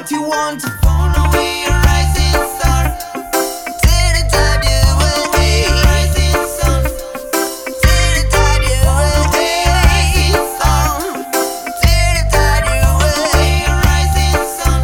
what you want. Follow your rising star. Till the time you will be rising sun. Till the time you will be rising sun. Till the time you will be rising sun.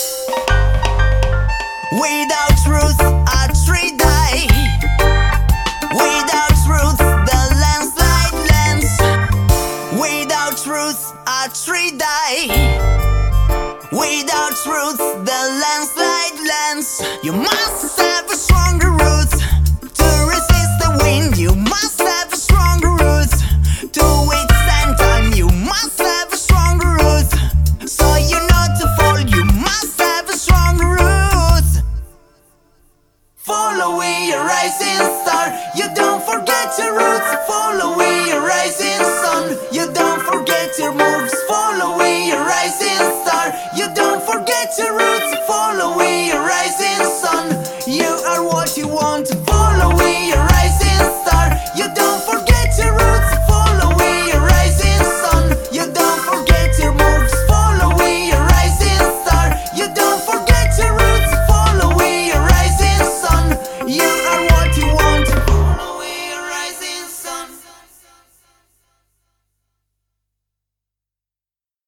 Without truth, a tree die. Without truth, the landslide lands. Without truth, a tree die. Without truth, the landslide lands. You must have a stronger root to resist the wind. You must have a stronger root to withstand time. You must have a stronger root so you're not to fall. You must have a stronger root. Following your rising star, you don't forget your roots. Following your rising sun, you don't forget your moves. Following your rising star, you don't forget your roots. Following